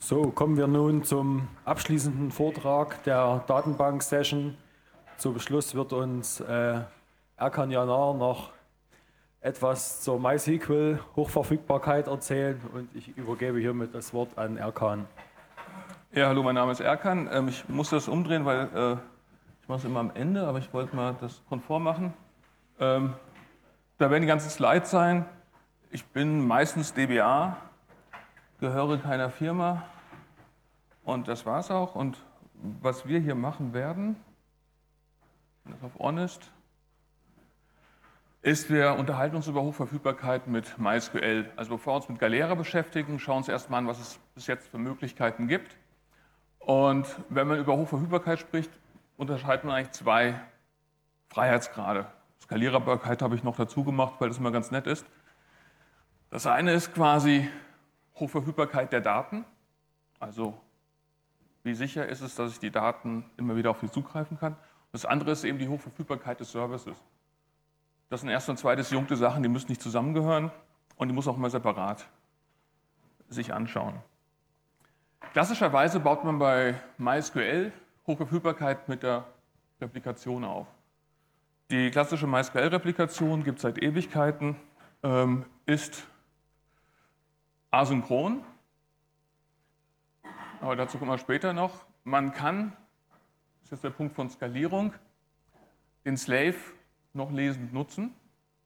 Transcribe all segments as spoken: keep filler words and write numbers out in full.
So, kommen wir nun zum abschließenden Vortrag der Datenbank-Session. Zum Schluss wird uns äh, Erkan Yanar noch etwas zur MySQL-Hochverfügbarkeit erzählen und ich übergebe hiermit das Wort an Erkan. Ja, hallo, mein Name ist Erkan. Ähm, ich muss das umdrehen, weil äh, ich mache es immer am Ende, aber ich wollte mal das konform machen. Ähm, da werden die ganzen Slides sein. Ich bin meistens D B A, gehöre keiner Firma und das war's auch. Und was wir hier machen werden, das auf Honest, ist, wir unterhalten uns über Hochverfügbarkeit mit MySQL. Also bevor wir uns mit Galera beschäftigen, schauen wir uns erstmal an, was es bis jetzt für Möglichkeiten gibt. Und wenn man über Hochverfügbarkeit spricht, unterscheidet man eigentlich zwei Freiheitsgrade. Skalierbarkeit habe ich noch dazu gemacht, weil das immer ganz nett ist. Das eine ist quasi Hochverfügbarkeit der Daten. Also wie sicher ist es, dass ich die Daten immer wieder auf sie zugreifen kann. Das andere ist eben die Hochverfügbarkeit des Services. Das sind erste und zweite disjunkte Sachen, die müssen nicht zusammengehören und die muss auch mal separat sich anschauen. Klassischerweise baut man bei MySQL Hochverfügbarkeit mit der Replikation auf. Die klassische MySQL-Replikation gibt es seit Ewigkeiten, ähm, ist asynchron, aber dazu kommen wir später noch. Man kann, das ist jetzt der Punkt von Skalierung, den Slave noch lesend nutzen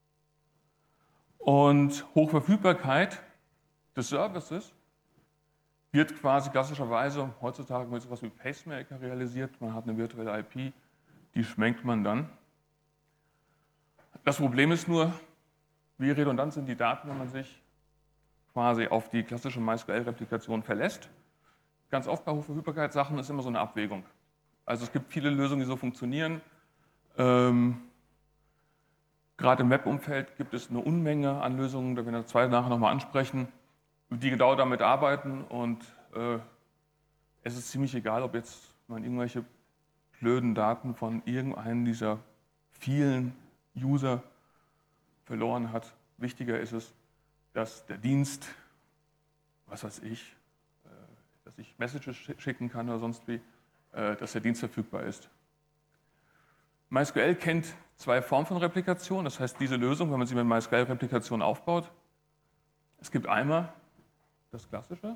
und Hochverfügbarkeit des Services wird quasi klassischerweise heutzutage mit etwas wie Pacemaker realisiert. Man hat eine virtuelle I P, die schwenkt man dann. Das Problem ist nur, wie redundant sind die Daten, wenn man sich quasi auf die klassische MySQL-Replikation verlässt. Ganz oft bei Hochverfügbarkeitssachen ist immer so eine Abwägung. Also es gibt viele Lösungen, die so funktionieren. Ähm, Gerade im Web-Umfeld gibt es eine Unmenge an Lösungen, da werden wir zwei nachher nochmal ansprechen, die genau damit arbeiten und äh, es ist ziemlich egal, ob jetzt man irgendwelche blöden Daten von irgendeinem dieser vielen User verloren hat. Wichtiger ist es, dass der Dienst, was weiß ich, äh, dass ich Messages schicken kann oder sonst wie, äh, dass der Dienst verfügbar ist. MySQL kennt zwei Formen von Replikation, das heißt diese Lösung, wenn man sie mit MySQL-Replikation aufbaut. Es gibt einmal das Klassische.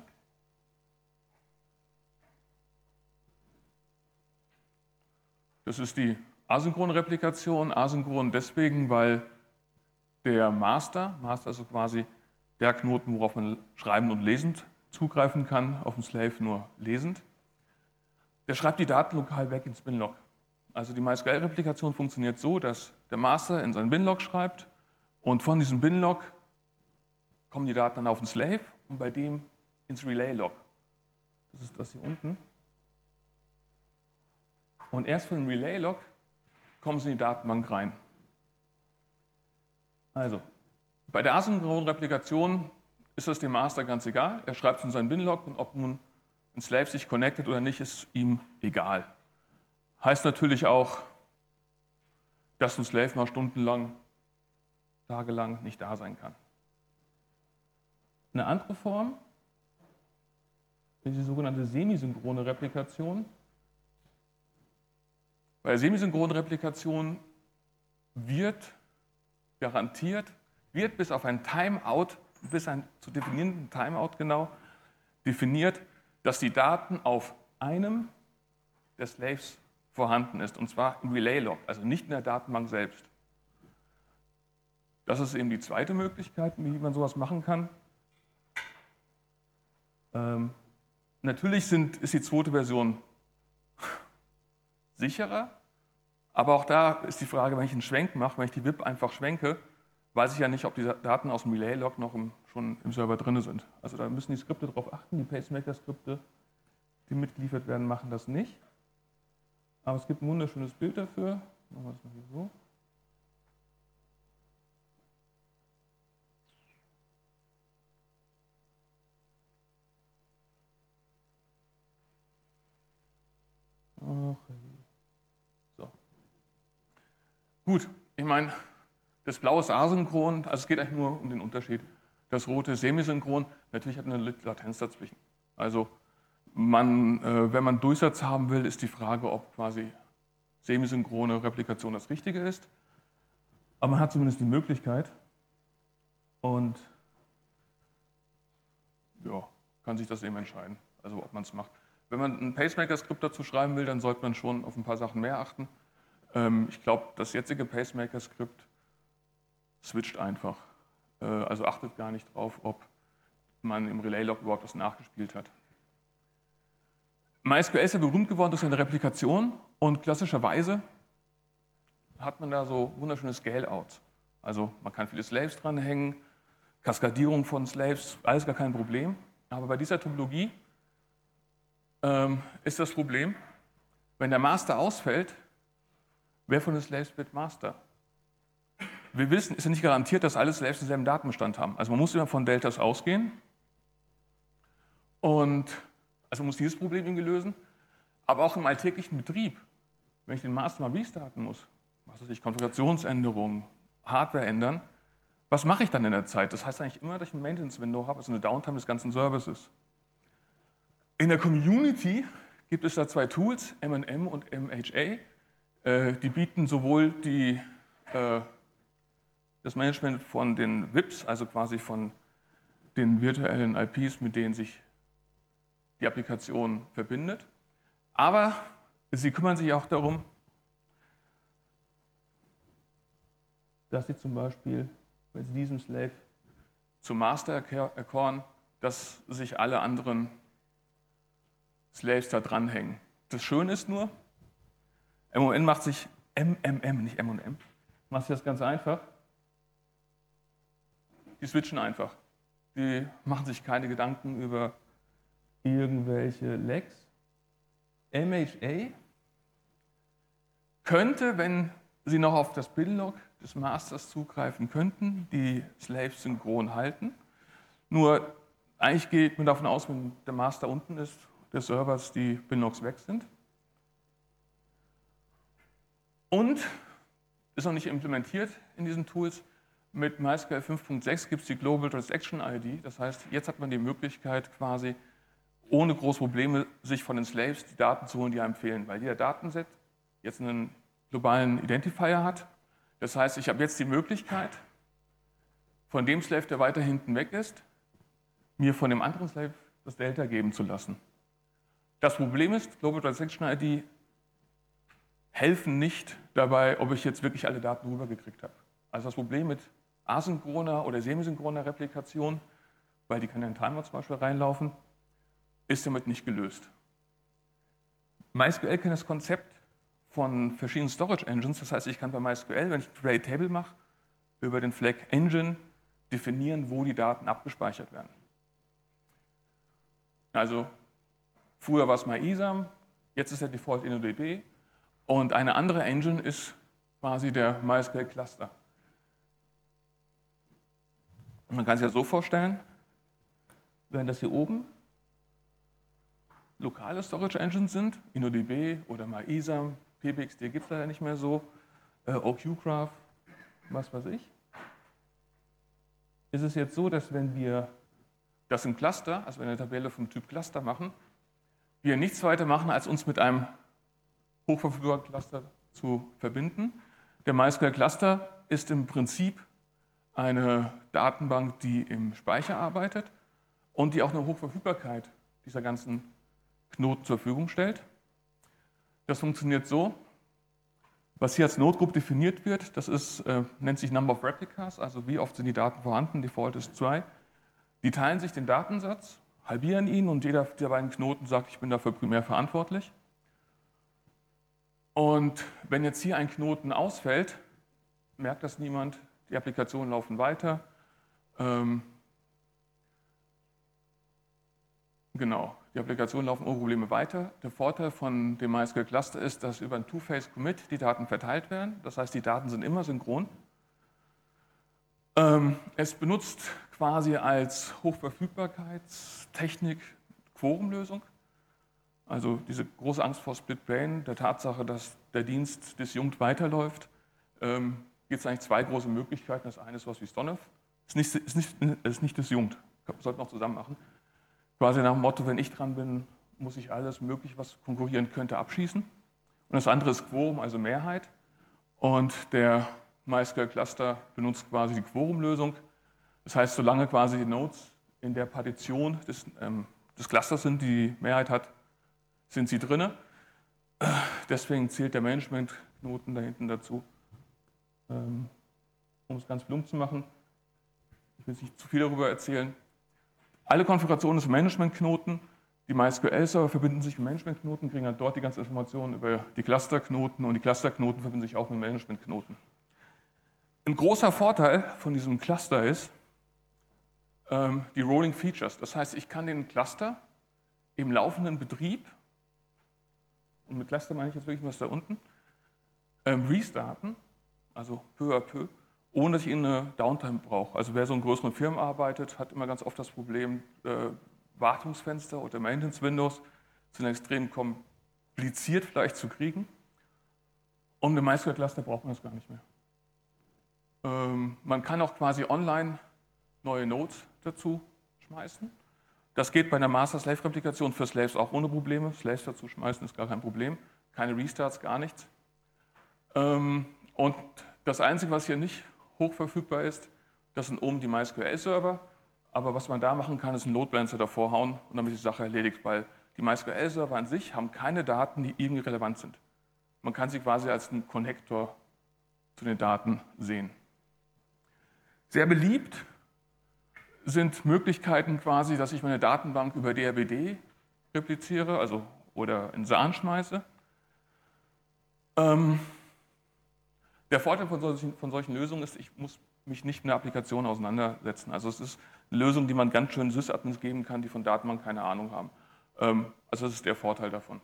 Das ist die asynchrone Replikation. Asynchron deswegen, weil der Master, Master ist so quasi der Knoten, worauf man schreibend und lesend zugreifen kann, auf den Slave nur lesend. Der schreibt die Daten lokal weg ins Binlog. Also die MySQL-Replikation funktioniert so, dass der Master in seinen Binlog schreibt und von diesem Binlog kommen die Daten dann auf den Slave und bei dem ins Relay-Log. Das ist das hier unten. Und erst von dem Relay-Log kommen sie in die Datenbank rein. Also, bei der asynchronen Replikation ist es dem Master ganz egal. Er schreibt es in seinen Binlog und ob nun ein Slave sich connectet oder nicht, ist ihm egal. Heißt natürlich auch, dass ein Slave mal stundenlang, tagelang nicht da sein kann. Eine andere Form ist die sogenannte semisynchrone Replikation. Bei der semisynchronen Replikation wird garantiert, wird bis auf ein Timeout, bis ein zu definierenden Timeout genau, definiert, dass die Daten auf einem der Slaves vorhanden ist, und zwar im Relay-Log, also nicht in der Datenbank selbst. Das ist eben die zweite Möglichkeit, wie man sowas machen kann. Ähm, natürlich sind, ist die zweite Version sicherer, aber auch da ist die Frage, wenn ich einen Schwenk mache, wenn ich die W I P einfach schwenke, weiß ich ja nicht, ob die Daten aus dem Relay-Log noch im, schon im Server drin sind. Also da müssen die Skripte darauf achten, die Pacemaker-Skripte, die mitgeliefert werden, machen das nicht. Aber es gibt ein wunderschönes Bild dafür. Machen wir das mal hier so. So. Gut, ich meine, das blaue ist asynchron, also es geht eigentlich nur um den Unterschied. Das rote ist semisynchron, natürlich hat eine Latenz dazwischen. Also Man, äh, wenn man Durchsatz haben will, ist die Frage, ob quasi semisynchrone Replikation das Richtige ist. Aber man hat zumindest die Möglichkeit und ja, kann sich das eben entscheiden, also ob man es macht. Wenn man ein Pacemaker-Skript dazu schreiben will, dann sollte man schon auf ein paar Sachen mehr achten. Ähm, ich glaube, das jetzige Pacemaker-Skript switcht einfach. Äh, also achtet gar nicht drauf, ob man im Relay-Log überhaupt was nachgespielt hat. MySQL ist ja berühmt geworden durch seine Replikation und klassischerweise hat man da so wunderschöne Scale-Outs. Also man kann viele Slaves dranhängen, Kaskadierung von Slaves, alles gar kein Problem. Aber bei dieser Topologie ähm, ist das Problem, wenn der Master ausfällt, wer von den Slaves wird Master? Wir wissen, ist ja nicht garantiert, dass alle Slaves denselben Datenbestand haben. Also man muss immer von Deltas ausgehen. Und also man muss dieses Problem irgendwie lösen. Aber auch im alltäglichen Betrieb, wenn ich den Master mal restarten muss, was weiß ich, Konfigurationsänderungen, Hardware ändern, was mache ich dann in der Zeit? Das heißt eigentlich immer, dass ich ein Maintenance-Window habe, also eine Downtime des ganzen Services. In der Community gibt es da zwei Tools, M N M und M H A. Äh, die bieten sowohl die, äh, das Management von den V I Ps, also quasi von den virtuellen I Ps, mit denen sich die Applikation verbindet. Aber sie kümmern sich auch darum, dass sie zum Beispiel, wenn sie diesen Slave zum Master erkoren, dass sich alle anderen Slaves da dranhängen. Das Schöne ist nur, M O N macht sich, M M M, nicht M und M, macht sich das ganz einfach. Die switchen einfach. Die machen sich keine Gedanken über irgendwelche Lags. M H A könnte, wenn sie noch auf das Build-Log des Masters zugreifen könnten, die Slaves synchron halten. Nur eigentlich geht man davon aus, wenn der Master unten ist, des Servers die Build-Logs weg sind. Und ist noch nicht implementiert in diesen Tools. Mit MySQL fünf Punkt sechs gibt es die Global Transaction I D. Das heißt, jetzt hat man die Möglichkeit, quasi ohne große Probleme sich von den Slaves die Daten zu holen, die einem fehlen. Weil jeder Datenset jetzt einen globalen Identifier hat. Das heißt, ich habe jetzt die Möglichkeit, von dem Slave, der weiter hinten weg ist, mir von dem anderen Slave das Delta geben zu lassen. Das Problem ist, Global Transaction I D helfen nicht dabei, ob ich jetzt wirklich alle Daten rübergekriegt habe. Also das Problem mit asynchroner oder semisynchroner Replikation, weil die kann ja in Timer zum Beispiel reinlaufen, ist damit nicht gelöst. MySQL kennt das Konzept von verschiedenen Storage Engines. Das heißt, ich kann bei MySQL, wenn ich ein Create Table mache, über den Flag Engine definieren, wo die Daten abgespeichert werden. Also früher war es MyISAM, jetzt ist der Default InnoDB und eine andere Engine ist quasi der MySQL Cluster. Und man kann sich das so vorstellen, wenn das hier oben lokale Storage Engines sind, InnoDB oder MyISAM, P B X D gibt es leider nicht mehr so, äh, OQGraph, was weiß ich. Ist es jetzt so, dass wenn wir das im Cluster, also eine Tabelle vom Typ Cluster machen, wir nichts weiter machen, als uns mit einem hochverfügbaren Cluster zu verbinden. Der MySQL Cluster ist im Prinzip eine Datenbank, die im Speicher arbeitet und die auch eine Hochverfügbarkeit dieser ganzen Knoten zur Verfügung stellt. Das funktioniert so, was hier als Notgroup definiert wird, das ist, äh, nennt sich Number of Replicas, also wie oft sind die Daten vorhanden, Default ist zwei. Die teilen sich den Datensatz, halbieren ihn und jeder der beiden Knoten sagt, ich bin dafür primär verantwortlich. Und wenn jetzt hier ein Knoten ausfällt, merkt das niemand, die Applikationen laufen weiter. Ähm, genau, die Applikationen laufen ohne Probleme weiter. Der Vorteil von dem MySQL Cluster ist, dass über ein Two-Phase-Commit die Daten verteilt werden. Das heißt, die Daten sind immer synchron. Ähm, es benutzt quasi als Hochverfügbarkeitstechnik Quorum-Lösung. Also diese große Angst vor Split Brain, der Tatsache, dass der Dienst disjunkt weiterläuft, ähm, gibt es eigentlich zwei große Möglichkeiten. Das eine ist was wie Stonef, ist nicht, ist nicht, ist nicht disjunkt, sollten wir auch zusammen machen. Quasi nach dem Motto, wenn ich dran bin, muss ich alles Mögliche, was konkurrieren könnte, abschießen. Und das andere ist Quorum, also Mehrheit. Und der MySQL-Cluster benutzt quasi die Quorum-Lösung. Das heißt, solange quasi die Nodes in der Partition des, ähm, des Clusters sind, die die Mehrheit hat, sind sie drin. Deswegen zählt der Management-Knoten da hinten dazu. Ähm, um es ganz plump zu machen, ich will nicht zu viel darüber erzählen. Alle Konfigurationen des Management-Knoten, die MySQL-Server verbinden sich mit Management-Knoten, kriegen dann dort die ganzen Informationen über die Cluster-Knoten und die Cluster-Knoten verbinden sich auch mit Management-Knoten. Ein großer Vorteil von diesem Cluster ist ähm, die Rolling Features. Das heißt, ich kann den Cluster im laufenden Betrieb, und mit Cluster meine ich jetzt wirklich was da unten, ähm, restarten, also peu à peu, ohne dass ich eine Downtime brauche. Also wer so in größeren Firmen arbeitet, hat immer ganz oft das Problem, äh, Wartungsfenster oder Maintenance Windows sind extrem kompliziert vielleicht zu kriegen. Und im MySQL-Cluster braucht man das gar nicht mehr. Ähm, man kann auch quasi online neue Nodes dazu schmeißen. Das geht bei einer Master-Slave-Replikation für Slaves auch ohne Probleme. Slaves dazu schmeißen ist gar kein Problem. Keine Restarts, gar nichts. Ähm, und das Einzige, was hier nicht hochverfügbar ist, das sind oben die MySQL-Server. Aber was man da machen kann, ist einen Load Balancer davor hauen und dann ist die Sache erledigt, weil die MySQL-Server an sich haben keine Daten, die irgendwie relevant sind. Man kann sie quasi als einen Connector zu den Daten sehen. Sehr beliebt sind Möglichkeiten quasi, dass ich meine Datenbank über D R B D repliziere, also oder in S A N schmeiße. Ähm, der Vorteil von solchen, von solchen Lösungen ist, ich muss mich nicht mit einer Applikation auseinandersetzen. Also es ist eine Lösung, die man ganz schön Sys-Admins geben kann, die von Datenbank keine Ahnung haben. Ähm, also das ist der Vorteil davon.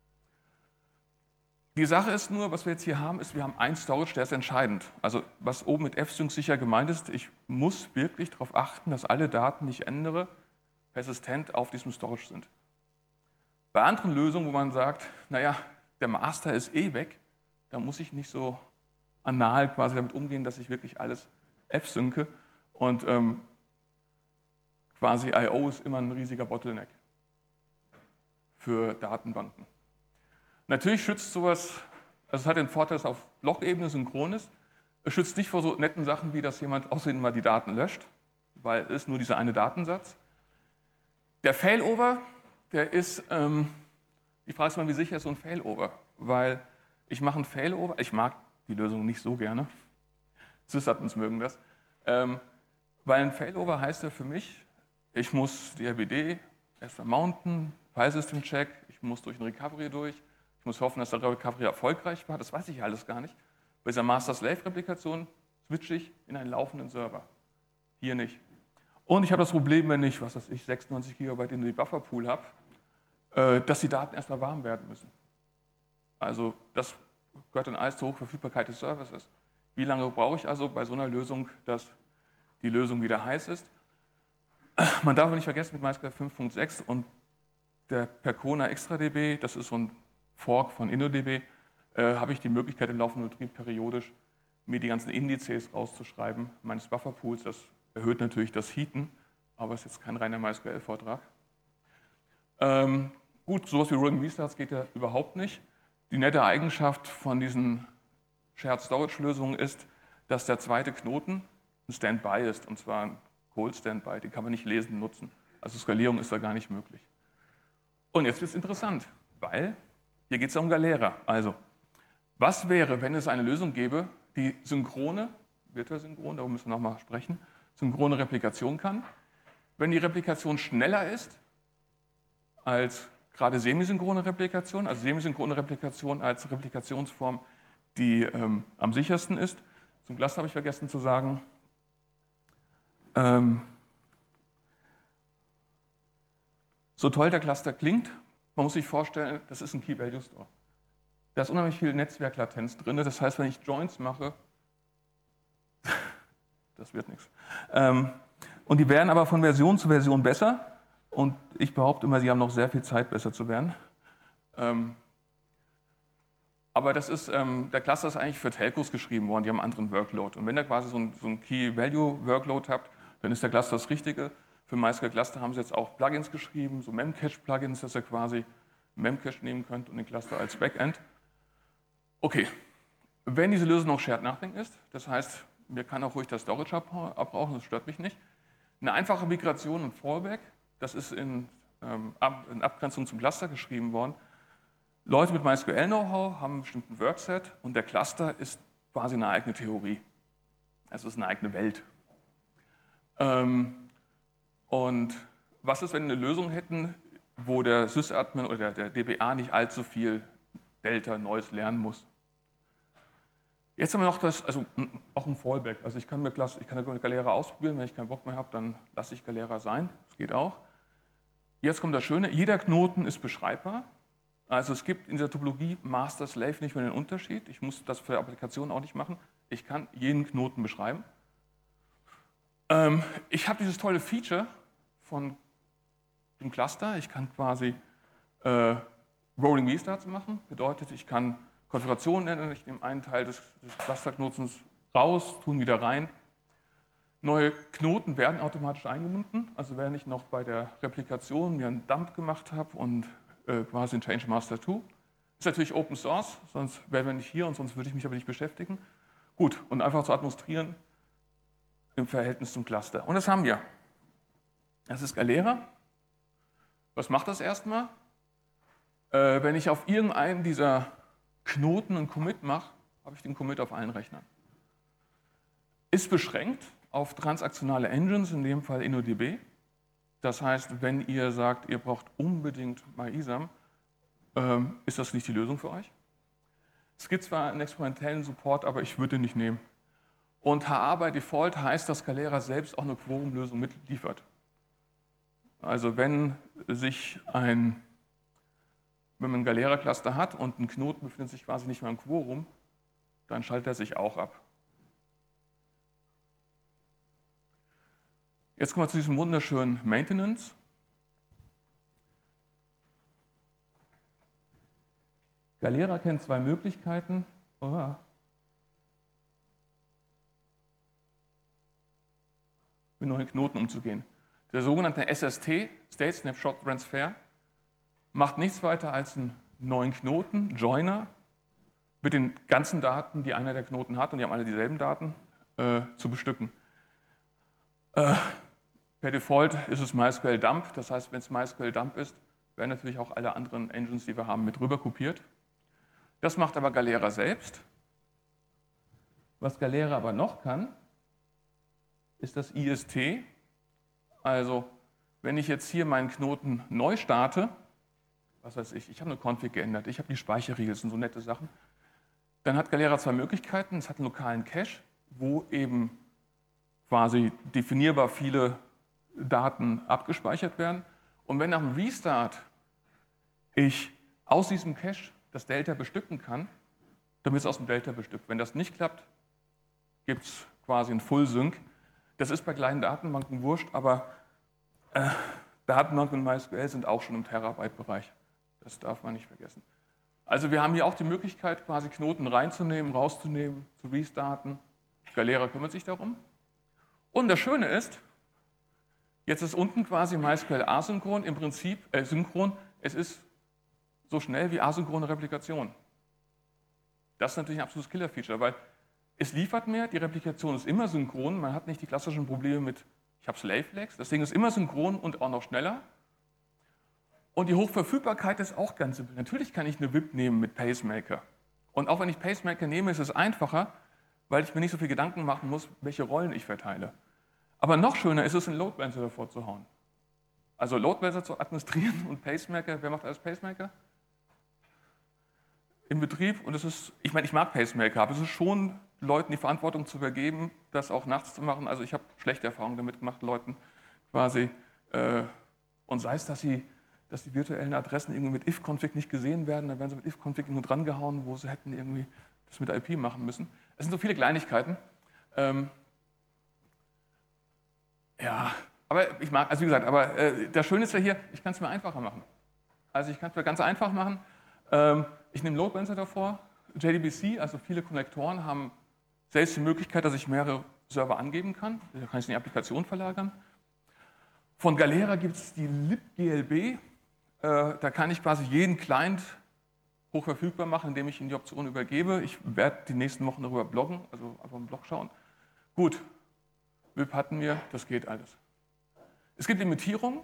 Die Sache ist nur, was wir jetzt hier haben, ist, wir haben einen Storage, der ist entscheidend. Also was oben mit F-Sync sicher gemeint ist, ich muss wirklich darauf achten, dass alle Daten, die ich ändere, persistent auf diesem Storage sind. Bei anderen Lösungen, wo man sagt, naja, der Master ist eh weg, da muss ich nicht so anal quasi damit umgehen, dass ich wirklich alles F-Synke und ähm, quasi I O ist immer ein riesiger Bottleneck für Datenbanken. Natürlich schützt sowas, also es hat den Vorteil, dass es auf Log-Ebene synchron ist. Es schützt nicht vor so netten Sachen, wie dass jemand außerdem mal die Daten löscht, weil es ist nur dieser eine Datensatz. Der Failover, der ist, ähm, die Frage ist mal, wie sicher ist so ein Failover? Weil ich mache einen Failover, ich mag die Lösung nicht so gerne, Sysadmins mögen das, ähm, weil ein Failover heißt ja für mich, ich muss D R B D erstmal mounten, File-System-Check, ich muss durch ein Recovery durch, ich muss hoffen, dass der Recovery erfolgreich war, das weiß ich alles gar nicht. Bei dieser Master-Slave-Replikation switche ich in einen laufenden Server. Hier nicht. Und ich habe das Problem, wenn ich, was weiß ich, sechsundneunzig Gigabyte in den Bufferpool habe, äh, dass die Daten erstmal warm werden müssen. Also das gehört dann alles zur Hochverfügbarkeit des Services. Wie lange brauche ich also bei so einer Lösung, dass die Lösung wieder heiß ist? Man darf nicht vergessen, mit MySQL fünf Punkt sechs und der Percona ExtraDB, das ist so ein Fork von InnoDB, äh, habe ich die Möglichkeit, im laufenden Betrieb periodisch mir die ganzen Indizes rauszuschreiben meines Bufferpools. Das erhöht natürlich das Heaten, aber ist jetzt kein reiner MySQL-Vortrag. Ähm, gut, sowas wie Rolling Restarts geht ja überhaupt nicht. Die nette Eigenschaft von diesen Shared Storage-Lösungen ist, dass der zweite Knoten ein Standby ist, und zwar ein Cold Standby, den kann man nicht lesen, nutzen. Also Skalierung ist da gar nicht möglich. Und jetzt wird es interessant, weil hier geht es um Galera. Also, was wäre, wenn es eine Lösung gäbe, die synchrone, virtuell synchron, darüber müssen wir nochmal sprechen, synchrone Replikation kann? Wenn die Replikation schneller ist als gerade semisynchrone Replikation, also semisynchrone Replikation als Replikationsform, die ähm, am sichersten ist. Zum Cluster habe ich vergessen zu sagen. Ähm, so toll der Cluster klingt, man muss sich vorstellen, das ist ein Key-Value-Store. Da ist unheimlich viel Netzwerklatenz drin. Das heißt, wenn ich Joins mache, das wird nichts. Ähm, und die werden aber von Version zu Version besser. Und ich behaupte immer, sie haben noch sehr viel Zeit, besser zu werden. Ähm, aber das ist, ähm, der Cluster ist eigentlich für Telcos geschrieben worden, die haben einen anderen Workload. Und wenn ihr quasi so ein, so ein Key-Value-Workload habt, dann ist der Cluster das Richtige. Für MySQL Cluster haben sie jetzt auch Plugins geschrieben, so Memcache-Plugins, dass ihr quasi Memcache nehmen könnt und den Cluster als Backend. Okay, wenn diese Lösung noch Shared Nothing ist, das heißt, mir kann auch ruhig das Storage abbrauchen, das stört mich nicht. Eine einfache Migration und Fallback, das ist in, ähm, in Abgrenzung zum Cluster geschrieben worden. Leute mit MySQL-Know-how haben einen bestimmten Workset und der Cluster ist quasi eine eigene Theorie. Es ist eine eigene Welt. Ähm, und was ist, wenn wir eine Lösung hätten, wo der Sysadmin oder der D B A nicht allzu viel Delta Neues lernen muss? Jetzt haben wir noch das, also auch ein Fallback. Also ich kann mit ich kann Galera ausprobieren, wenn ich keinen Bock mehr habe, dann lasse ich Galera sein. Das geht auch. Jetzt kommt das Schöne, jeder Knoten ist beschreibbar. Also es gibt in der Topologie Master-Slave nicht mehr den Unterschied. Ich muss das für Applikationen auch nicht machen. Ich kann jeden Knoten beschreiben. Ähm, ich habe dieses tolle Feature von dem Cluster. Ich kann quasi äh, Rolling Restarts machen. Bedeutet, ich kann Konfigurationen ändern. Ich nehme einen Teil des, des Cluster-Knotens raus, tun wieder rein. Neue Knoten werden automatisch eingebunden. Also wenn ich noch bei der Replikation mir einen Dump gemacht habe und äh, quasi ein Change Master zwei, ist natürlich Open Source, sonst wären wir nicht hier und sonst würde ich mich aber nicht beschäftigen. Gut, und einfach zu administrieren im Verhältnis zum Cluster. Und das haben wir. Das ist Galera. Was macht das erstmal? Äh, wenn ich auf irgendeinen dieser Knoten einen Commit mache, habe ich den Commit auf allen Rechnern. Ist beschränkt auf transaktionale Engines, in dem Fall InnoDB. Das heißt, wenn ihr sagt, ihr braucht unbedingt MyISAM, ähm, ist das nicht die Lösung für euch. Es gibt zwar einen experimentellen Support, aber ich würde ihn nicht nehmen. Und H A by Default heißt, dass Galera selbst auch eine Quorum-Lösung mitliefert. Also wenn sich ein Wenn man ein Galera-Cluster hat und ein Knoten befindet sich quasi nicht mehr im Quorum, dann schaltet er sich auch ab. Jetzt kommen wir zu diesem wunderschönen Maintenance. Galera kennt zwei Möglichkeiten. Oh. Mit neuen Knoten umzugehen. Der sogenannte S S T, State Snapshot Transfer, macht nichts weiter als einen neuen Knoten, Joiner, mit den ganzen Daten, die einer der Knoten hat, und die haben alle dieselben Daten, äh, zu bestücken. Äh, per Default ist es MySQL Dump, das heißt, wenn es MySQL Dump ist, werden natürlich auch alle anderen Engines, die wir haben, mit rüber kopiert. Das macht aber Galera selbst. Was Galera aber noch kann, ist das I S T. Also, wenn ich jetzt hier meinen Knoten neu starte, was weiß ich, ich habe eine Config geändert, ich habe die Speicherriegel, das sind so nette Sachen, dann hat Galera zwei Möglichkeiten. Es hat einen lokalen Cache, wo eben quasi definierbar viele Daten abgespeichert werden. Und wenn nach dem Restart ich aus diesem Cache das Delta bestücken kann, dann wird es aus dem Delta bestückt. Wenn das nicht klappt, gibt es quasi einen Full Sync. Das ist bei kleinen Datenbanken wurscht, aber äh, Datenbanken in MySQL sind auch schon im Terabyte-Bereich. Das darf man nicht vergessen. Also wir haben hier auch die Möglichkeit, quasi Knoten reinzunehmen, rauszunehmen, zu restarten. Galera kümmert sich darum. Und das Schöne ist, jetzt ist unten quasi MySQL asynchron, im Prinzip äh, synchron. Es ist so schnell wie asynchrone Replikation. Das ist natürlich ein absolutes Killer-Feature, weil es liefert mehr, die Replikation ist immer synchron, man hat nicht die klassischen Probleme mit, ich habe Slave-Legs, das Ding ist immer synchron und auch noch schneller. Und die Hochverfügbarkeit ist auch ganz simpel. Natürlich kann ich eine W I P nehmen mit Pacemaker. Und auch wenn ich Pacemaker nehme, ist es einfacher, weil ich mir nicht so viel Gedanken machen muss, welche Rollen ich verteile. Aber noch schöner ist es, einen Load Balancer davor zu hauen. Also Load Balancer zu administrieren und Pacemaker, wer macht alles Pacemaker? Im Betrieb, und es ist, ich meine, ich mag Pacemaker, aber es ist schon Leuten die Verantwortung zu übergeben, das auch nachts zu machen. Also ich habe schlechte Erfahrungen damit gemacht, Leuten quasi, äh, und sei es, dass sie dass die virtuellen Adressen irgendwie mit if-config nicht gesehen werden, dann werden sie mit if-config nur dran gehauen, wo sie hätten irgendwie das mit I P machen müssen. Es sind so viele Kleinigkeiten. Ähm, ja, aber ich mag, also wie gesagt, aber äh, das Schöne ist ja hier, ich kann es mir einfacher machen. Also ich kann es mir ganz einfach machen. Ähm, ich nehme Load Balancer davor, J D B C, also viele Konnektoren haben selbst die Möglichkeit, dass ich mehrere Server angeben kann. Da kann ich in die Applikation verlagern. Von Galera gibt es die libglb. Äh, da kann ich quasi jeden Client hochverfügbar machen, indem ich Ihnen die Option übergebe. Ich werde die nächsten Wochen darüber bloggen, also einfach im Blog schauen. Gut, W I P hatten wir, das geht alles. Es gibt Limitierungen.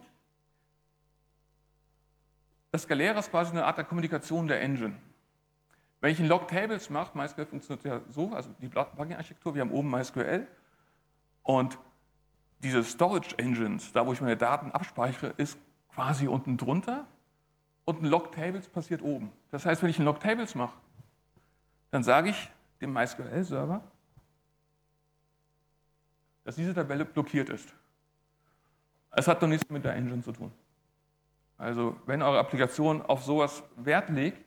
Das Galera ist quasi eine Art der Kommunikation der Engine. Wenn ich in Log-Tables mache, MySQL funktioniert ja so, also die Plugin-Architektur, wir haben oben MySQL und diese Storage Engines, da wo ich meine Daten abspeichere, ist quasi unten drunter und ein Log-Tables passiert oben. Das heißt, wenn ich ein Log-Tables mache, dann sage ich dem MySQL-Server, dass diese Tabelle blockiert ist. Es hat doch nichts mit der Engine zu tun. Also wenn eure Applikation auf sowas Wert legt,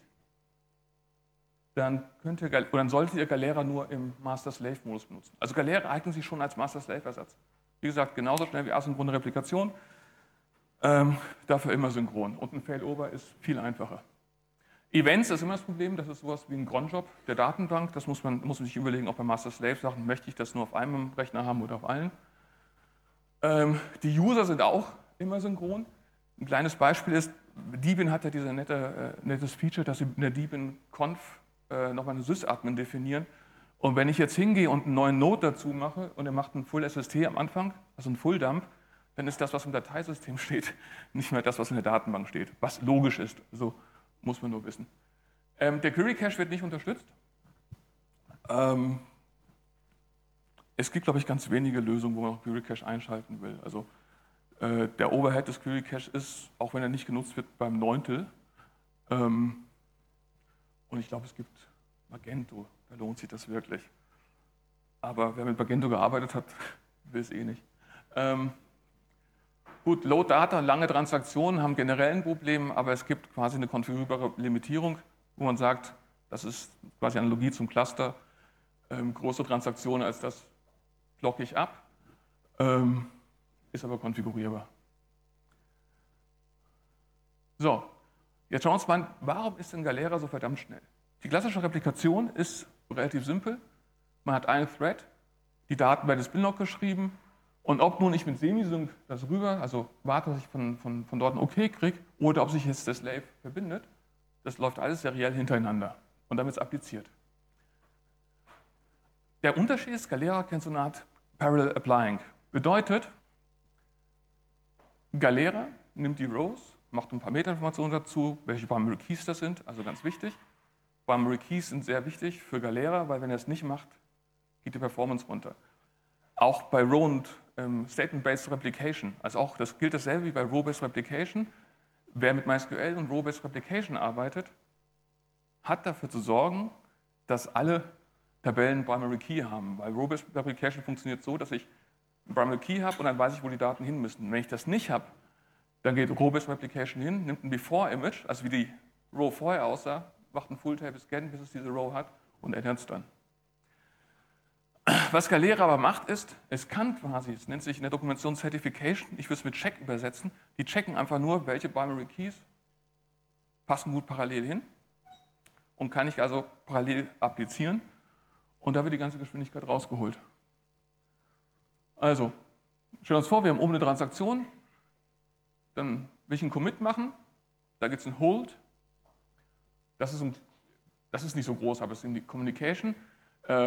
dann, könnt ihr, oder dann solltet ihr Galera nur im Master-Slave-Modus benutzen. Also Galera eignet sich schon als Master-Slave-Ersatz. Wie gesagt, genauso schnell wie asynchrone Replikation, ähm, dafür immer synchron. Und ein Failover ist viel einfacher. Events ist immer das Problem, das ist sowas wie ein Cron-Job der Datenbank. Das muss man, muss man sich überlegen, ob bei Master-Slave-Sachen, möchte ich das nur auf einem Rechner haben oder auf allen. Ähm, die User sind auch immer synchron. Ein kleines Beispiel ist, Debian hat ja dieses nette, äh, nettes Feature, dass sie in der Debian-Conf äh, nochmal eine Sys-Admin definieren. Und wenn ich jetzt hingehe und einen neuen Node dazu mache und er macht einen Full S S T am Anfang, also einen Full-Dump, dann ist das, was im Dateisystem steht, nicht mehr das, was in der Datenbank steht. Was logisch ist, so muss man nur wissen. Ähm, der Query-Cache wird nicht unterstützt. Ähm, es gibt, glaube ich, ganz wenige Lösungen, wo man auch Query-Cache einschalten will. Also äh, der Overhead des Query-Cache ist, auch wenn er nicht genutzt wird, beim Neuntel. Ähm, und ich glaube, es gibt Magento, da lohnt sich das wirklich. Aber wer mit Magento gearbeitet hat, will es eh nicht. Ähm, gut, Load Data, lange Transaktionen haben generell ein Problem, aber es gibt quasi eine konfigurierbare Limitierung, wo man sagt, das ist quasi Analogie zum Cluster. Ähm, große Transaktionen als das blocke ich ab, ähm, ist aber konfigurierbar. So, jetzt schauen wir uns mal an, warum ist denn Galera so verdammt schnell? Die klassische Replikation ist relativ simpel. Man hat einen Thread, die Daten werden ins Binlog geschrieben und ob nun ich mit Semisync das rüber, also warte, dass ich von, von, von dort ein OK kriege, oder ob sich jetzt der Slave verbindet, das läuft alles seriell hintereinander und dann wird es appliziert. Der Unterschied ist, Galera kennt so eine Art Parallel Applying. Bedeutet, Galera nimmt die Rows, macht ein paar Metainformationen dazu, welche Primary Keys das sind, also ganz wichtig. Primary Keys sind sehr wichtig für Galera, weil wenn er es nicht macht, geht die Performance runter. Auch bei Row und ähm, Statement-Based Replication, also auch das gilt dasselbe wie bei Row-Based Replication. Wer mit MySQL und Row-Based Replication arbeitet, hat dafür zu sorgen, dass alle Tabellen Primary Key haben, weil Row-Based Replication funktioniert so, dass ich einen Primary Key habe und dann weiß ich, wo die Daten hin müssen. Wenn ich das nicht habe, dann geht Row-Based Replication hin, nimmt ein Before-Image, also wie die Row vorher aussah, macht einen Full-Table-Scan, bis es diese Row hat und ändert es dann. Was Galera aber macht ist, es kann quasi, es nennt sich in der Dokumentation Certification, ich würde es mit Check übersetzen, die checken einfach nur, welche Primary Keys passen gut parallel hin und kann ich also parallel applizieren und da wird die ganze Geschwindigkeit rausgeholt. Also, stellen wir uns vor, wir haben oben eine Transaktion, dann will ich einen Commit machen, da gibt es einen Hold, das ist, ein, das ist nicht so groß, aber es ist in die Communication. Äh,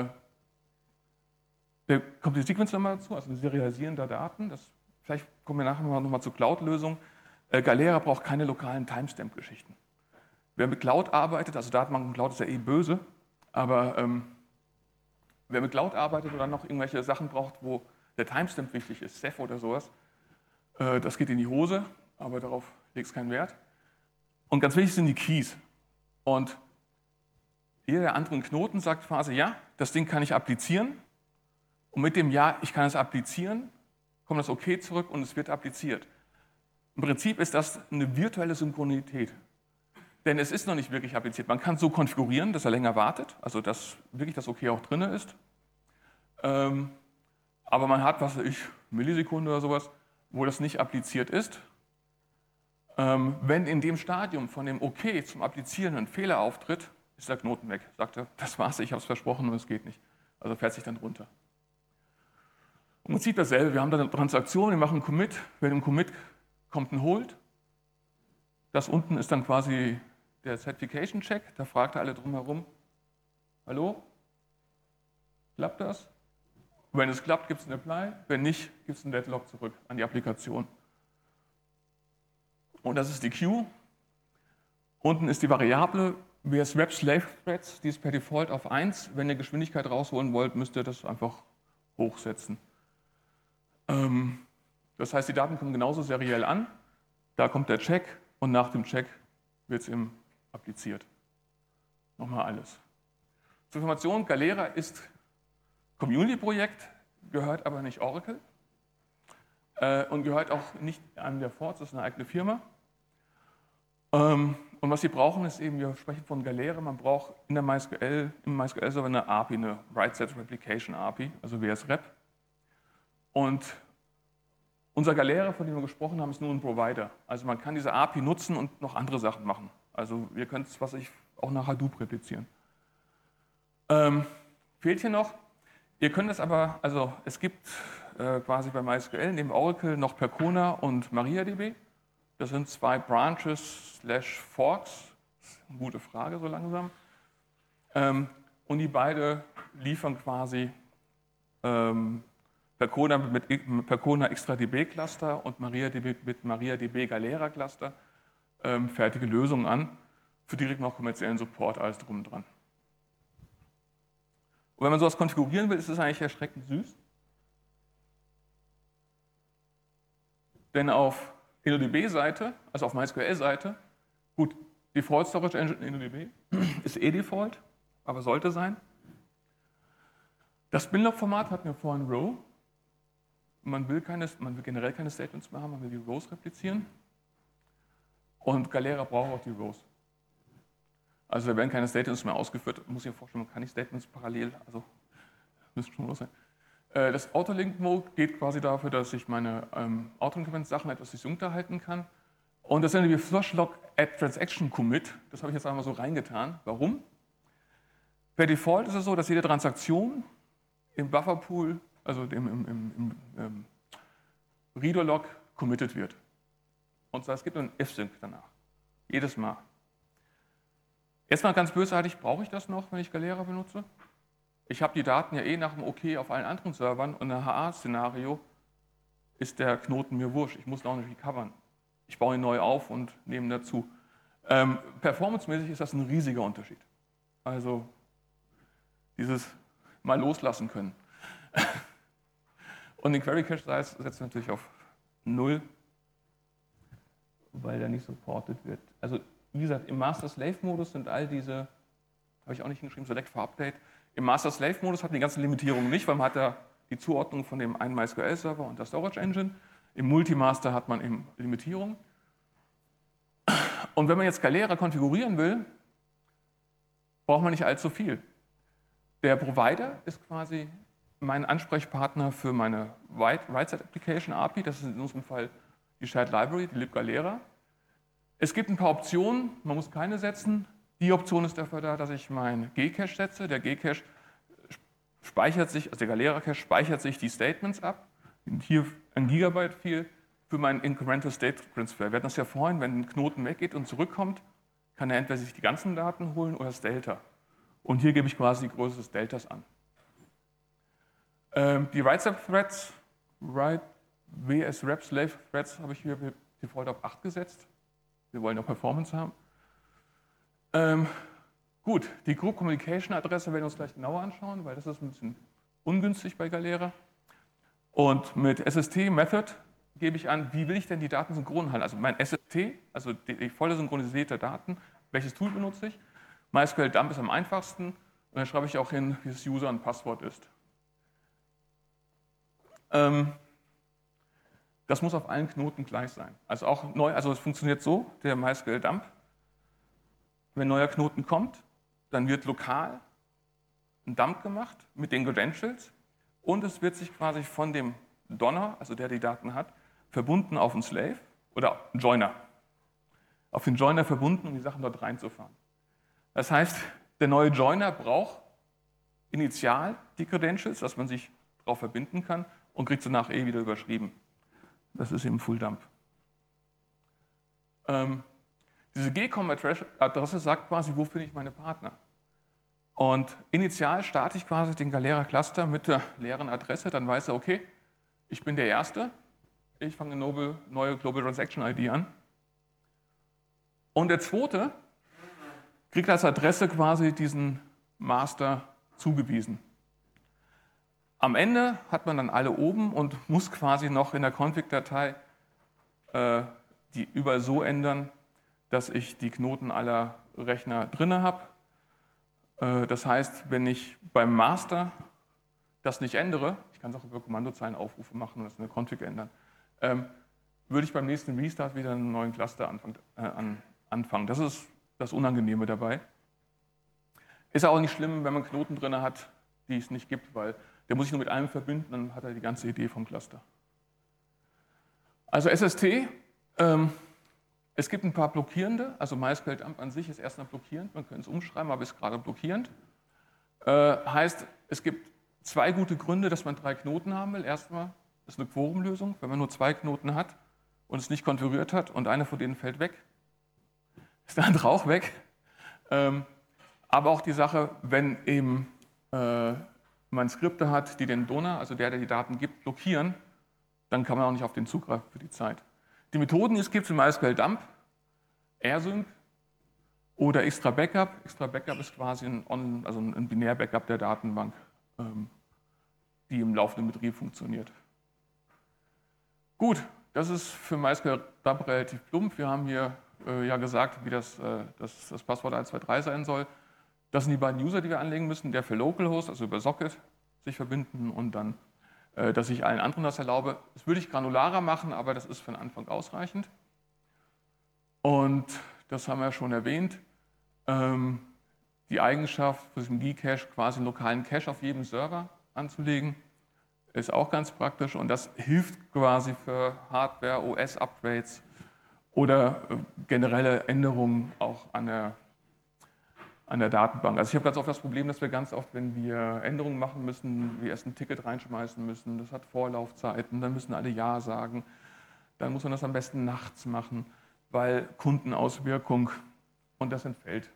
da kommt die Sequence Nummer dazu, also ein Serialisieren der Daten. Das, vielleicht kommen wir nachher nochmal zur Cloud-Lösung. Äh, Galera braucht keine lokalen Timestamp-Geschichten. Wer mit Cloud arbeitet, also Datenbanken Cloud ist ja eh böse, aber ähm, wer mit Cloud arbeitet oder noch irgendwelche Sachen braucht, wo der Timestamp wichtig ist, Ceph oder sowas, äh, das geht in die Hose, aber darauf legt es keinen Wert. Und ganz wichtig sind die Keys. Und jeder der anderen Knoten sagt quasi, ja, das Ding kann ich applizieren. Und mit dem Ja, ich kann es applizieren, kommt das OK zurück und es wird appliziert. Im Prinzip ist das eine virtuelle Synchronität. Denn es ist noch nicht wirklich appliziert. Man kann so konfigurieren, dass er länger wartet, also dass wirklich das OK auch drin ist. Ähm, aber man hat, was weiß ich, Millisekunde oder sowas, wo das nicht appliziert ist. Ähm, wenn in dem Stadium von dem OK zum Applizieren ein Fehler auftritt, ist der Knoten weg. Sagt er, das war's, ich habe es versprochen und es geht nicht. Also fährt sich dann runter. Im Prinzip dasselbe. Wir haben da eine Transaktion, wir machen einen Commit. Wenn im Commit kommt ein Hold. Das unten ist dann quasi der Certification-Check. Da fragt er alle drumherum, hallo, klappt das? Wenn es klappt, gibt es einen Apply. Wenn nicht, gibt es einen Deadlock zurück an die Applikation. Und das ist die Queue. Unten ist die Variable. W S Rep Slave Threads, die ist per Default auf eins. Wenn ihr Geschwindigkeit rausholen wollt, müsst ihr das einfach hochsetzen. Das heißt, die Daten kommen genauso seriell an. Da kommt der Check und nach dem Check wird es eben appliziert. Nochmal alles. Zur Information, Galera ist Community-Projekt, gehört aber nicht Oracle äh, und gehört auch nicht an der Forge, das ist eine eigene Firma. Ähm, und was Sie brauchen, ist eben, wir sprechen von Galera, man braucht in der MySQL, im MySQL-Server eine A P I, eine Write-Set-Replication A P I, also W S Rep. Und unser Galera, von dem wir gesprochen haben, ist nur ein Provider. Also man kann diese A P I nutzen und noch andere Sachen machen. Also ihr könnt es, was ich, auch nach Hadoop replizieren. Ähm, fehlt hier noch? Ihr könnt es aber, also es gibt äh, quasi bei MySQL neben Oracle noch Percona und MariaDB. Das sind zwei Branches slash Forks. Das ist eine gute Frage so langsam. Ähm, und die beide liefern quasi ähm, Percona mit, mit Percona ExtraDB Cluster und MariaDB mit MariaDB Galera Cluster ähm, fertige Lösungen an. Für die kriegt man auch kommerziellen Support, alles drum und dran. Und wenn man sowas konfigurieren will, ist es eigentlich erschreckend süß. Denn auf InnoDB-Seite, also auf MySQL-Seite, gut, Default Storage Engine in InnoDB ist eh Default, aber sollte sein. Das Binlog-Format hatten wir vorhin Row. Man will, keine, man will generell keine Statements mehr haben, man will die Rows replizieren. Und Galera braucht auch die Rows. Also da werden keine Statements mehr ausgeführt. Man muss sich vorstellen, man kann nicht Statements parallel, also müsste schon los sein. Das Autolink-Mode geht quasi dafür, dass ich meine ähm, Autolink-Sachen etwas disjunkt halten kann. Und das nennen wir Flushlog Add Transaction Commit. Das habe ich jetzt einmal so reingetan. Warum? Per Default ist es so, dass jede Transaktion im Bufferpool, also im, im, im, im ähm, Reader-Log, committed wird. Und zwar, es gibt einen F-Sync danach. Jedes Mal. Erstmal ganz bösartig, brauche ich das noch, wenn ich Galera benutze? Ich habe die Daten ja eh nach dem OK auf allen anderen Servern und in einem H A-Szenario ist der Knoten mir wurscht. Ich muss ihn auch nicht recovern. Ich baue ihn neu auf und nehme ihn dazu. Ähm, performancemäßig ist das ein riesiger Unterschied. Also dieses mal loslassen können. Und den Query Cache Size setzt natürlich auf null, weil der nicht supported wird. Also wie gesagt, im Master-Slave-Modus sind all diese, habe ich auch nicht hingeschrieben, Select for Update. Im Master-Slave-Modus hat man die ganzen Limitierungen nicht, weil man hat ja die Zuordnung von dem einen MySQL-Server und der Storage Engine. Im Multimaster hat man eben Limitierungen. Und wenn man jetzt Galera konfigurieren will, braucht man nicht allzu viel. Der Provider ist quasi mein Ansprechpartner für meine Write-Set-Application A P I. Das ist in unserem Fall die Shared Library, die libgalera. Es gibt ein paar Optionen, man muss keine setzen. Die Option ist dafür da, dass ich meinen G-Cache setze. Der G-Cache speichert sich, also der Galera-Cache speichert sich die Statements ab. Hier ein Gigabyte viel für meinen Incremental State Transfer. Wir hatten das ja vorhin, wenn ein Knoten weggeht und zurückkommt, kann er entweder sich die ganzen Daten holen oder das Delta. Und hier gebe ich quasi die Größe des Deltas an. Ähm, die Write-Sub-Threads, Write W S Rep Slave Threads, habe ich hier default auf acht gesetzt. Wir wollen auch Performance haben. Ähm, gut, die Group Communication Adresse werden wir uns gleich genauer anschauen, weil das ist ein bisschen ungünstig bei Galera. Und mit S S T Method gebe ich an, wie will ich denn die Daten synchron halten. Also mein S S T, also die, die volle synchronisierte Daten, welches Tool benutze ich? MySQL Dump ist am einfachsten und dann schreibe ich auch hin, wie das User und Passwort ist. Ähm, das muss auf allen Knoten gleich sein. Also auch neu, also es funktioniert so, der MySQL Dump. Wenn ein neuer Knoten kommt, dann wird lokal ein Dump gemacht mit den Credentials und es wird sich quasi von dem Donner, also der die Daten hat, verbunden auf einen Slave oder einen Joiner. Auf den Joiner verbunden, um die Sachen dort reinzufahren. Das heißt, der neue Joiner braucht initial die Credentials, dass man sich darauf verbinden kann und kriegt sie nach E wieder überschrieben. Das ist eben Full Dump. Ähm, diese G COM-Adresse sagt quasi, wo finde ich meine Partner. Und initial starte ich quasi den Galera-Cluster mit der leeren Adresse, dann weiß er, okay, ich bin der Erste, ich fange eine neue Global Transaction I D an. Und der Zweite kriegt als Adresse quasi diesen Master zugewiesen. Am Ende hat man dann alle oben und muss quasi noch in der Config-Datei äh, die überall so ändern, dass ich die Knoten aller Rechner drin habe. Äh, das heißt, wenn ich beim Master das nicht ändere, ich kann es auch über Kommandozeilenaufrufe machen und das in der Config ändern, ähm, würde ich beim nächsten Restart wieder einen neuen Cluster anfangen. Äh, an, anfangen. Das ist das Unangenehme dabei. Ist auch nicht schlimm, wenn man Knoten drin hat, die es nicht gibt, weil der muss sich nur mit einem verbinden, dann hat er die ganze Idee vom Cluster. Also S S T, ähm, es gibt ein paar blockierende, also MySQL-Dump an sich ist erstmal blockierend, man könnte es umschreiben, aber ist gerade blockierend. Äh, heißt, es gibt zwei gute Gründe, dass man drei Knoten haben will. Erstmal ist eine Quorum-Lösung, wenn man nur zwei Knoten hat und es nicht konfiguriert hat und einer von denen fällt weg, ist der andere auch weg. Ähm, aber auch die Sache, wenn eben äh, man Skripte hat, die den Donor, also der, der die Daten gibt, blockieren, dann kann man auch nicht auf den zugreifen für die Zeit. Die Methoden, die es gibt, sind MySQL-Dump, rsync oder Extra Backup. Extra Backup ist quasi ein, On, also ein Binär-Backup der Datenbank, ähm, die im laufenden Betrieb funktioniert. Gut, das ist für MySQL-Dump relativ plump. Wir haben hier äh, ja gesagt, wie das, äh, das, das Passwort eins zwei drei sein soll. Das sind die beiden User, die wir anlegen müssen, der für Localhost, also über Socket, sich verbinden und dann, äh, dass ich allen anderen das erlaube. Das würde ich granularer machen, aber das ist für den Anfang ausreichend. Und das haben wir schon erwähnt, ähm, die Eigenschaft für diesen G-Cache quasi einen lokalen Cache auf jedem Server anzulegen, ist auch ganz praktisch und das hilft quasi für Hardware, O S-Upgrades oder äh, generelle Änderungen auch an der an der Datenbank. Also ich habe ganz oft das Problem, dass wir ganz oft, wenn wir Änderungen machen müssen, wir erst ein Ticket reinschmeißen müssen, das hat Vorlaufzeiten, dann müssen alle Ja sagen, dann muss man das am besten nachts machen, weil Kundenauswirkung und das entfällt.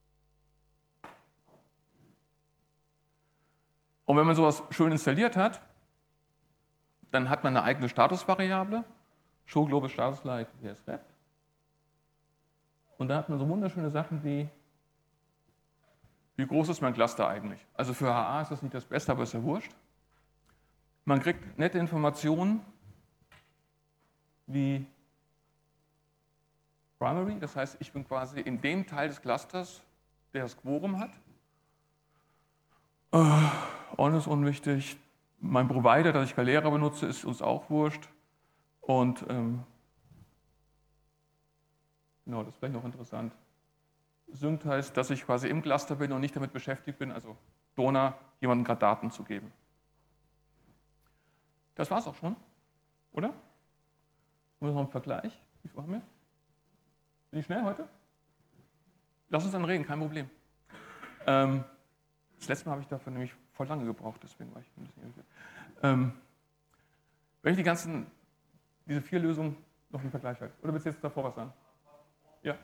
Und wenn man sowas schön installiert hat, dann hat man eine eigene Statusvariable, show global status like ws-web. Und da hat man so wunderschöne Sachen wie Wie groß ist mein Cluster eigentlich? Also für H A ist das nicht das Beste, aber ist ja wurscht. Man kriegt nette Informationen wie Primary, das heißt, ich bin quasi in dem Teil des Clusters, der das Quorum hat. Und ist unwichtig. Mein Provider, dass ich Galera benutze, ist uns auch wurscht. Und ähm, genau, das ist vielleicht noch interessant. Sync heißt, dass ich quasi im Cluster bin und nicht damit beschäftigt bin, also Donor, jemandem gerade Daten zu geben. Das war's auch schon, oder? Haben wir noch einen Vergleich? Wie viel haben wir? Bin ich schnell heute? Lass uns dann reden, kein Problem. Ähm, das letzte Mal habe ich dafür nämlich voll lange gebraucht, deswegen war ich ein bisschen irritiert. Ähm, wenn ich die ganzen, diese vier Lösungen noch im Vergleich halte, oder willst du jetzt davor was sagen? Ja.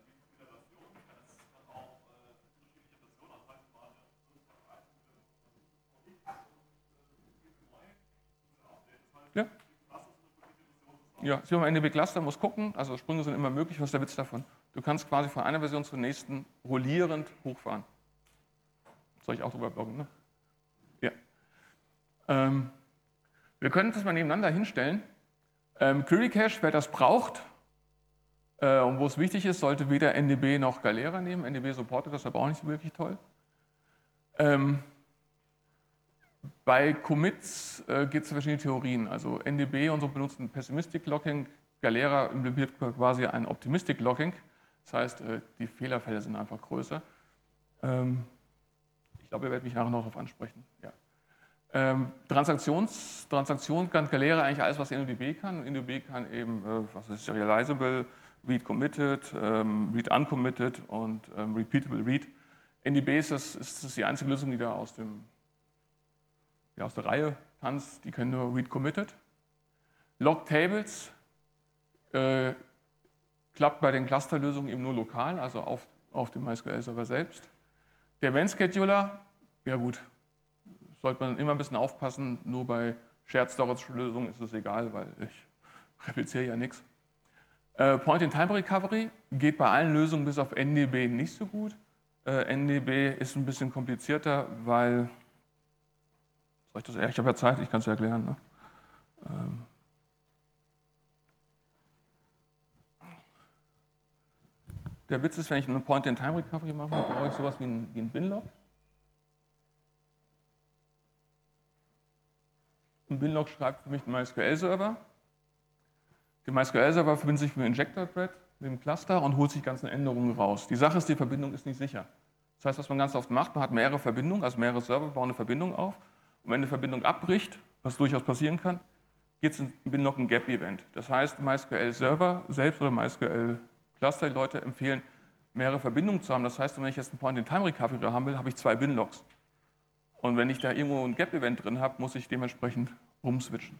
Ja. Ja, Sie haben ein N D B-Cluster, muss gucken, also Sprünge sind immer möglich, was ist der Witz davon? Du kannst quasi von einer Version zur nächsten rollierend hochfahren. Soll ich auch drüber bloggen, ne? Ja. Ähm, wir können das mal nebeneinander hinstellen. Ähm, Query Cache, wer das braucht äh, und wo es wichtig ist, sollte weder N D B noch Galera nehmen. N D B supportet das, aber auch nicht so wirklich toll. Ähm, Bei Commits äh, gibt es verschiedene Theorien. Also N D B und so benutzen Pessimistic Locking, Galera implementiert quasi ein Optimistic Locking. Das heißt, äh, die Fehlerfälle sind einfach größer. Ähm, ich glaube, ihr werdet mich nachher noch darauf ansprechen. Ja. Ähm, Transaktions, Transaktion kann Galera eigentlich alles, was N D B kann. N D B kann eben, äh, was ist Serializable, Read Committed, ähm, Read Uncommitted und ähm, Repeatable Read. N D B ist das, ist das die einzige Lösung, die da aus dem Ja, aus der Reihe Tons, die können nur read committed. Log Tables äh, klappt bei den Clusterlösungen eben nur lokal, also auf, auf dem MySQL-Server selbst. Der Event Scheduler, ja gut, sollte man immer ein bisschen aufpassen, nur bei Shared Storage-Lösungen ist es egal, weil ich repliziere ja nichts. Äh, Point-in-Time-Recovery geht bei allen Lösungen bis auf N D B nicht so gut. Äh, N D B ist ein bisschen komplizierter, weil, soll ich das, ich habe ja Zeit, ich kann es erklären. Ne? Ähm, Der Witz ist, wenn ich eine Point-in-Time-Recovery mache, brauche ich sowas wie ein, wie ein Binlog. Ein Binlog schreibt für mich den MySQL-Server. Der MySQL-Server verbindet sich mit dem Injector-Thread, mit dem Cluster und holt sich die ganzen Änderungen raus. Die Sache ist, die Verbindung ist nicht sicher. Das heißt, was man ganz oft macht, man hat mehrere Verbindungen, also mehrere Server bauen eine Verbindung auf. Und wenn eine Verbindung abbricht, was durchaus passieren kann, geht es in Binlog ein Gap-Event. Das heißt, MySQL-Server selbst oder MySQL-Cluster, die Leute empfehlen, mehrere Verbindungen zu haben. Das heißt, wenn ich jetzt ein Point-in-Time-Recovery haben will, habe ich zwei Binlogs. Und wenn ich da irgendwo ein Gap-Event drin habe, muss ich dementsprechend rumswitchen.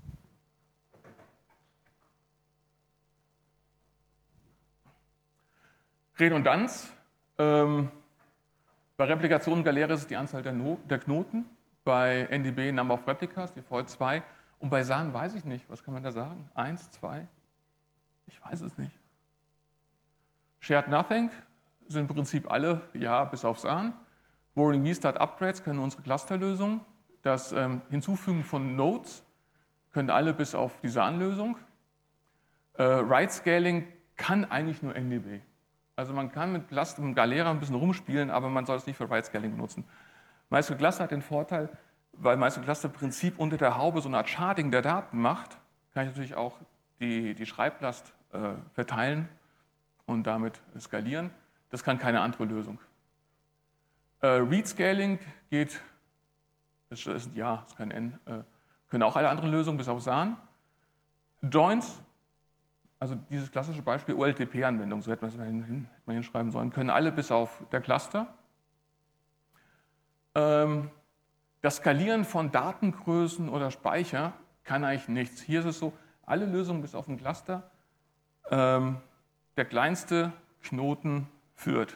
Redundanz. Ähm, bei Replikation Galera ist es die Anzahl der, no der Knoten. Bei N D B Number of Replicas, die V zwei. Und bei S A N weiß ich nicht. Was kann man da sagen? Eins, zwei? Ich weiß es nicht. Shared Nothing sind im Prinzip alle, ja, bis auf S A N. Rolling V-Start Upgrades können unsere Clusterlösung. Das ähm, Hinzufügen von Nodes können alle bis auf die S A N-Lösung. Äh, Write Scaling kann eigentlich nur N D B. Also man kann mit Cluster und Galera ein bisschen rumspielen, aber man soll es nicht für Write Scaling benutzen. MySQL Cluster hat den Vorteil, weil MySQL Cluster im Prinzip unter der Haube so eine Art Sharding der Daten macht, kann ich natürlich auch die, die Schreiblast äh, verteilen und damit skalieren. Das kann keine andere Lösung. Äh, Read Scaling geht, das ist ein Ja, das ist kein N, äh, können auch alle anderen Lösungen bis auf S A N. Joins, also dieses klassische Beispiel O L T P-Anwendung, so hätte man es mal hin, hinschreiben sollen, können alle bis auf der Cluster. Ähm, das Skalieren von Datengrößen oder Speicher kann eigentlich nichts. Hier ist es so, alle Lösungen bis auf den Cluster, ähm, der kleinste Knoten führt.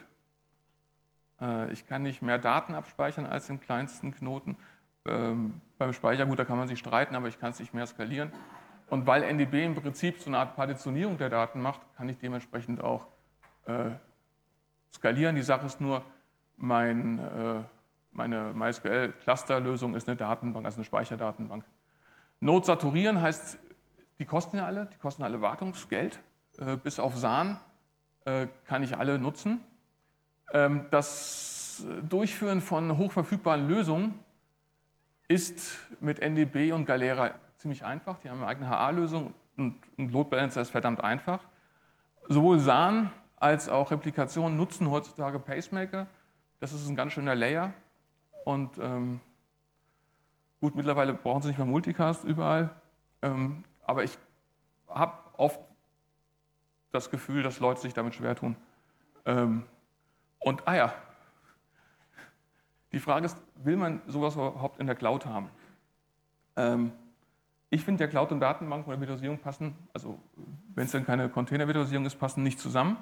Äh, ich kann nicht mehr Daten abspeichern als den kleinsten Knoten. Ähm, beim Speicher, gut, da kann man sich streiten, aber ich kann es nicht mehr skalieren. Und weil N D B im Prinzip so eine Art Partitionierung der Daten macht, kann ich dementsprechend auch äh, skalieren. Die Sache ist nur, mein, äh, meine MySQL-Cluster-Lösung ist eine Datenbank, also eine Speicherdatenbank. Node saturieren heißt, die kosten ja alle, die kosten alle Wartungsgeld. Äh, bis auf S A N äh, kann ich alle nutzen. Ähm, das Durchführen von hochverfügbaren Lösungen ist mit N D B und Galera ziemlich einfach. Die haben eine eigene H A-Lösung und ein Load Balancer ist verdammt einfach. Sowohl S A N als auch Replikationen nutzen heutzutage Pacemaker. Das ist ein ganz schöner Layer. Und ähm, gut, mittlerweile brauchen sie nicht mehr Multicast überall. Ähm, aber ich habe oft das Gefühl, dass Leute sich damit schwer tun. Ähm, und ah ja, die Frage ist, will man sowas überhaupt in der Cloud haben? Ähm, ich finde, der Cloud und Datenbank oder Virtualisierung passen, also wenn es dann keine Container-Virtualisierung ist, passen nicht zusammen.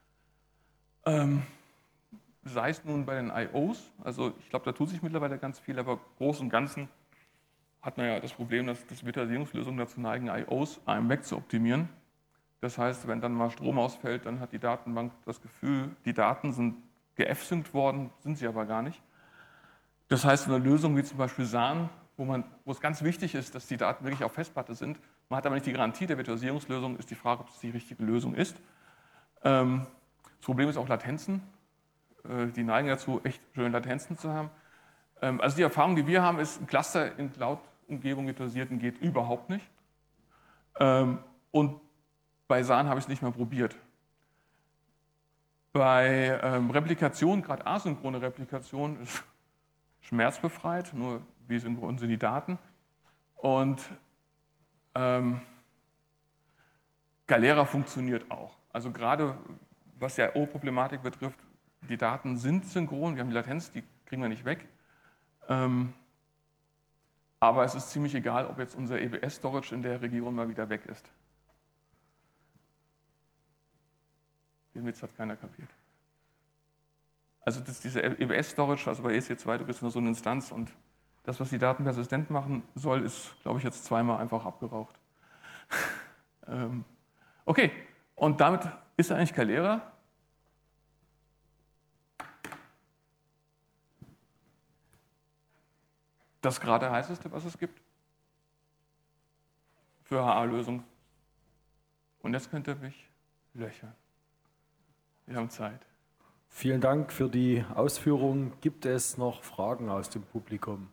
Ähm, sei es nun bei den I Os, also ich glaube, da tut sich mittlerweile ganz viel, aber im Großen und Ganzen hat man ja das Problem, dass, dass Virtualisierungslösungen dazu neigen, I Os einem weg zu optimieren. Das heißt, wenn dann mal Strom ausfällt, dann hat die Datenbank das Gefühl, die Daten sind geF-synkt worden, sind sie aber gar nicht. Das heißt, eine Lösung wie zum Beispiel S A N, wo, man, wo es ganz wichtig ist, dass die Daten wirklich auf Festplatte sind, man hat aber nicht die Garantie der Virtualisierungslösung, ist die Frage, ob es die richtige Lösung ist. Ähm, das Problem ist auch Latenzen. Äh, die neigen dazu, echt schöne Latenzen zu haben. Ähm, also die Erfahrung, die wir haben, ist, ein Cluster in Cloud-Umgebung virtualisierten geht überhaupt nicht. Ähm, und bei S A N habe ich es nicht mehr probiert. Bei ähm, Replikation, gerade asynchrone Replikation, ist schmerzbefreit, nur wie synchron sind die Daten. Und ähm, Galera funktioniert auch. Also gerade was die I O-Problematik betrifft, die Daten sind synchron, wir haben die Latenz, die kriegen wir nicht weg. Ähm, Aber es ist ziemlich egal, ob jetzt unser E B S-Storage in der Region mal wieder weg ist. Den Witz hat keiner kapiert. Also das, diese E B S-Storage, also bei E C zwei, du bist nur so eine Instanz und das, was die Daten persistent machen soll, ist, glaube ich, jetzt zweimal einfach abgeraucht. ähm, okay, und damit ist er eigentlich kein Lehrer. Das gerade heißeste, was es gibt für H A-Lösungen. Und jetzt könnt ihr mich löchern. Wir haben Zeit. Vielen Dank für die Ausführungen. Gibt es noch Fragen aus dem Publikum?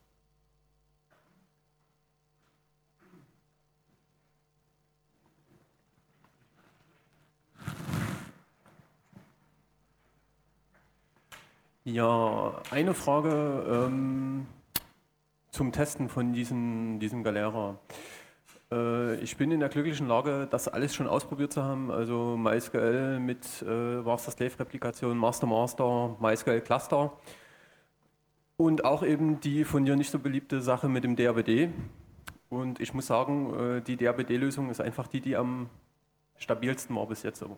Ja, eine Frage ähm, zum Testen von diesem, diesem Galera. Äh, ich bin in der glücklichen Lage, das alles schon ausprobiert zu haben, also MySQL mit äh, Master-Slave-Replikation, Master-Master, MySQL-Cluster und auch eben die von dir nicht so beliebte Sache mit dem D R B D. Und ich muss sagen, äh, die D R B D-Lösung ist einfach die, die am stabilsten war bis jetzt. Aber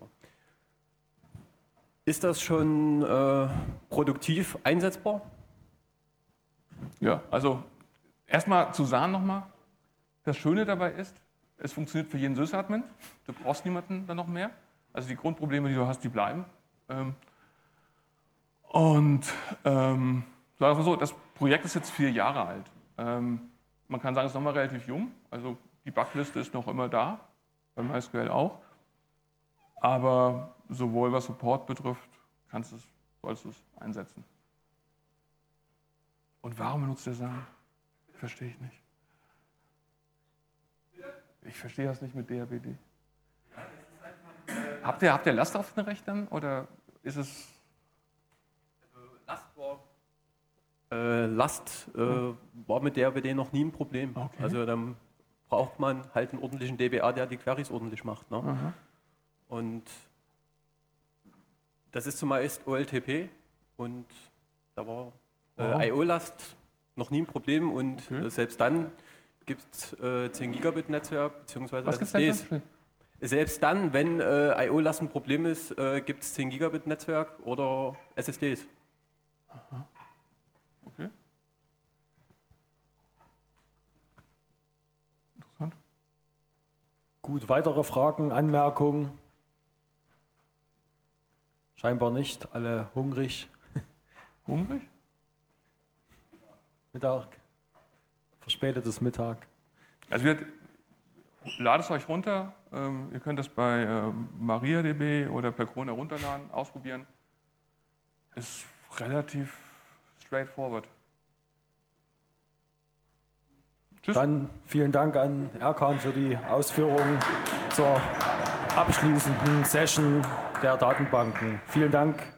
ist das schon äh, produktiv einsetzbar? Ja, also erstmal zu sagen nochmal, das Schöne dabei ist, es funktioniert für jeden Sys-Admin, du brauchst niemanden dann noch mehr. Also die Grundprobleme, die du hast, die bleiben. Ähm, und ähm, sagen wir so, das Projekt ist jetzt vier Jahre alt. Ähm, man kann sagen, es ist nochmal relativ jung, also die Bugliste ist noch immer da, beim MySQL auch. Aber sowohl was Support betrifft, kannst es, sollst du es einsetzen. Und warum benutzt der S A N? Verstehe ich nicht. Ich verstehe das nicht mit D R B D. Habt ihr, habt ihr Last auf den Rechnern oder ist es... Last war, äh, Last äh, war mit D R B D noch nie ein Problem. Okay. Also dann braucht man halt einen ordentlichen D B A, der die Queries ordentlich macht. Ne? Aha. Und das ist zumeist O L T P und da war äh, Wow. I O-Last noch nie ein Problem und Okay. äh, selbst dann gibt es äh, zehn Gigabit Netzwerk bzw. Was gibt's S S Ds. denn? Selbst dann, wenn äh, I O-Last ein Problem ist, äh, gibt es zehn Gigabit Netzwerk oder S S Ds. Okay. Interessant. Gut, weitere Fragen, Anmerkungen? Scheinbar nicht, alle hungrig. Hungrig? Mittag, verspätetes Mittag. Also wir, ladet es euch runter. Ähm, ihr könnt das bei ähm, MariaDB oder per Krone herunterladen, ausprobieren. Ist relativ straightforward. Tschüss. Dann vielen Dank an Erkan für die Ausführungen zur abschließenden Session der Datenbanken. Vielen Dank.